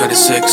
26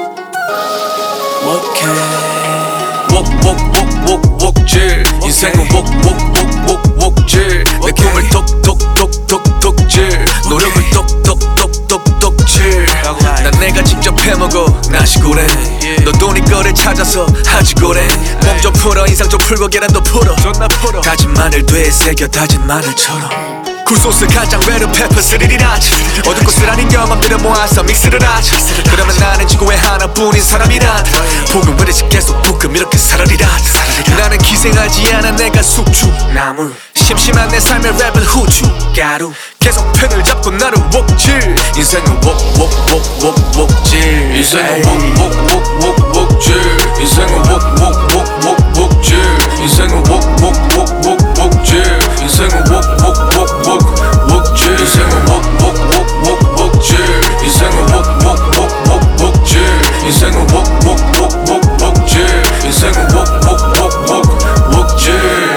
wok질 인생은 wok질 내 꿈을 톡톡톡톡톡질 노력을 똑똑똑똑똑질 난 내가 직접 해먹어 나시고래 너 돈이 거를 찾아서 하지 고래 몸 좀 풀어 인상 좀 풀고 계란도 풀어 다진 마늘 되새겨 다진 마늘처럼 굴소스 간장 레드 페퍼 스리리라지 어둡고 쓰라린 경험들을 모아서 믹스를 하지 그러면 나는 지구에 하나뿐인 사람이란 복음을 이제 계속 볶음 이렇게 살아리라 나는 기생하지 않아 내가 숙주나물 심심한 내 삶의 랩은 후춧가루 계속 펜을 잡고 나를 wok질 인생은 wok질 인생은 wok질 인생은 wok질 인생은 wok질 인생은 wok질 인생은 wok질 인생은 wok질 인생은 wok질 인생은 wok질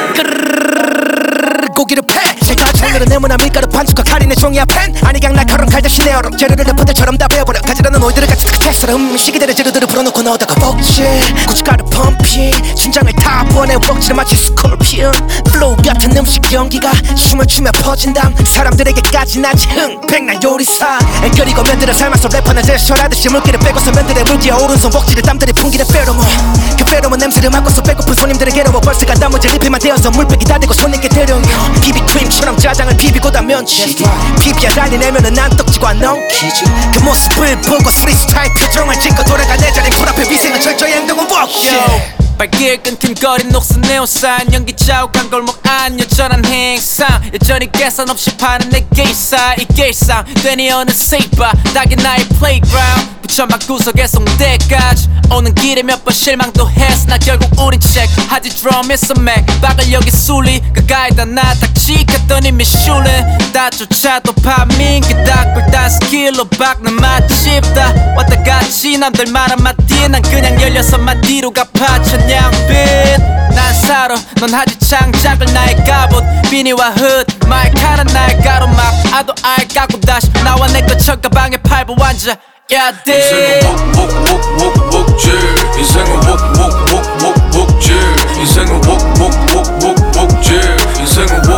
고기를 패 색깔 창으로 네모난 밀가루 반죽과 칼이 내 종이야 펜 아니 그냥 날카로운 칼 대신 에어로 재료를 래퍼들처럼 다 배워버려 가지런한 노이들을 같이 텍스처럼 시기들의 재료들을 불어넣고 넣어다가 복질 고춧가루 펌핑 심장을 다 부어내 복질은 마치 스콜피언 플로우 같은 음식 연기가 춤을 추며 퍼진다 사람들에게까지 나지 흥백난 요리사 그리고 면들을 삶아서 래퍼는 제스처라듯이 물기를 빼고서 면들의 물기에 오른손 복질을 땀들이 풍기는 페로몬 그 페로몬 냄새를 맡고서 배고픈 손님들을 괴로워 벌스가 단무지 리필만 되어서 물백이 다 되고 손님께 대령이요 비비크림처럼 짜장을 비비고 다 면치기 비비야 달리내면은 난 떡지고 안 넘기지 그 모습을 보고 프리스타일 표정을 짓고 돌아가 내 자리 풀 앞에 위생은 철저히 행동은 wok질 발길 끈끈거린 녹슨 네온사인 연기 자욱한 골목 안 여전한 행상 여전히 계산 없이 파는 내 게이사 이 게이상 되니 어느 세이바 딱이 나의 플레이그라운드 부천막 구석에 송대까지 오는 길에 몇 번 실망도 했어 나 결국 우린 체크하지 드럼에서 맥 박을 여기 술리 그가에다 나 닥치 갔더니 미슐랭 다조차도 파밍 그 닭불 단 스킬로 박는 맛집다 왔다 갔지 남들 말 한마디에 난 그냥 16마디로 갚아쳐 양빛 난 사로 넌 하지 창작을 나의 갑옷 비니와 흙 마이카는 나의 가로막 아도 알 깎고 다시 나와 내 것 철가방에 팔고 앉아 Yeah, 인생은 wok질 인생은 wok질 인생은 wok질 인생은